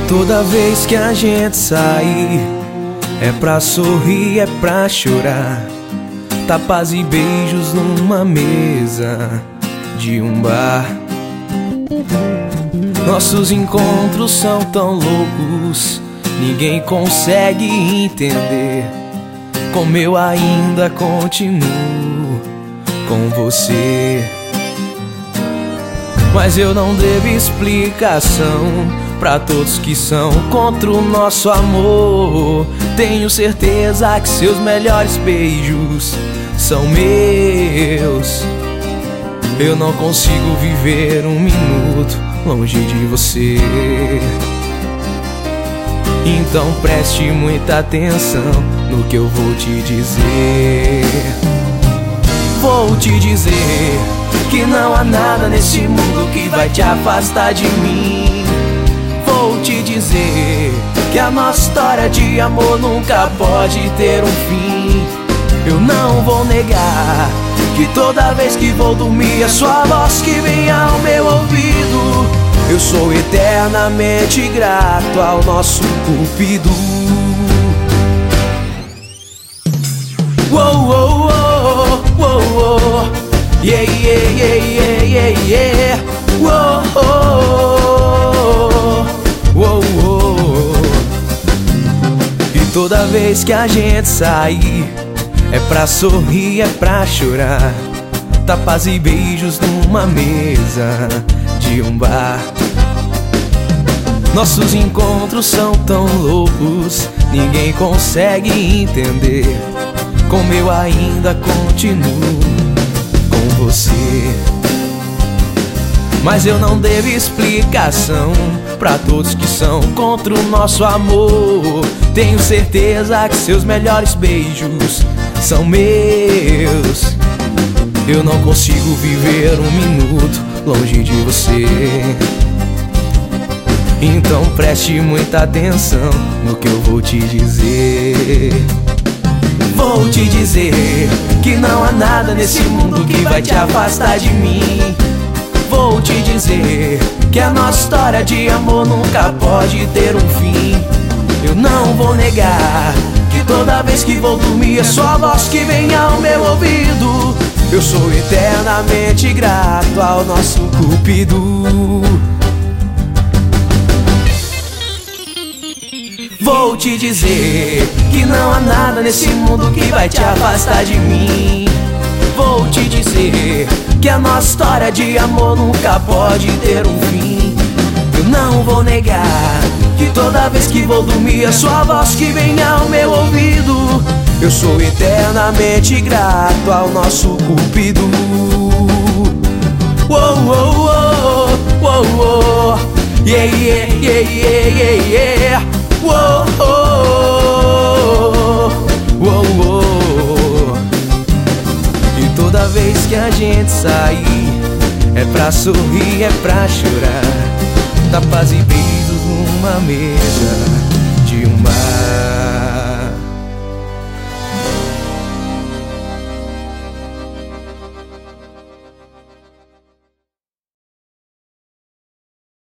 Toda vez que a gente sai, é pra sorrir, é pra chorar. Tapas e beijos numa mesa de um bar. Nossos encontros são tão loucos, ninguém consegue entender como eu ainda continuo com você. Mas eu não devo explicação pra todos que são contra o nosso amor. Tenho certeza que seus melhores beijos são meus. Eu não consigo viver um minuto longe de você. Então preste muita atenção no que eu vou te dizer. Vou te dizer que não há nada nesse mundo que vai te afastar de mim. Vou te dizer que a nossa história de amor nunca pode ter um fim. Eu não vou negar que toda vez que vou dormir é sua voz que vem ao meu ouvido. Eu sou eternamente grato ao nosso Cupido. Uou, uou, uou, uou, uou. Yeah, yeah, yeah, yeah, yeah, yeah. Uou, uou, uou. E toda vez que a gente sair, é pra sorrir, é pra chorar. Tapas e beijos numa mesa de um bar. Nossos encontros são tão loucos, ninguém consegue entender como eu ainda continuo com você. Mas eu não devo explicação pra todos que são contra o nosso amor. Tenho certeza que seus melhores beijos são meus. Eu não consigo viver um minuto longe de você. Então preste muita atenção no que eu vou te dizer. Vou te dizer que não há nada nesse mundo que vai te afastar de mim. Vou te dizer que a nossa história de amor nunca pode ter um fim. Eu não vou negar que toda vez que vou dormir é sua voz que vem ao meu ouvido. Eu sou eternamente grato ao nosso Cupido. Vou te dizer que não há nada nesse mundo que vai te afastar de mim. Vou te dizer que a nossa história de amor nunca pode ter um fim. Eu não vou negar que toda vez que vou dormir é sua voz que vem ao meu ouvido. Eu sou eternamente grato ao nosso Cupido. Uou, uou, uou, uou, uou. Yeah, yeah, yeah, yeah, yeah, yeah. Uou, uou, uou. E toda vez que a gente sair, é pra sorrir, é pra chorar. Tapas e beijos numa mesa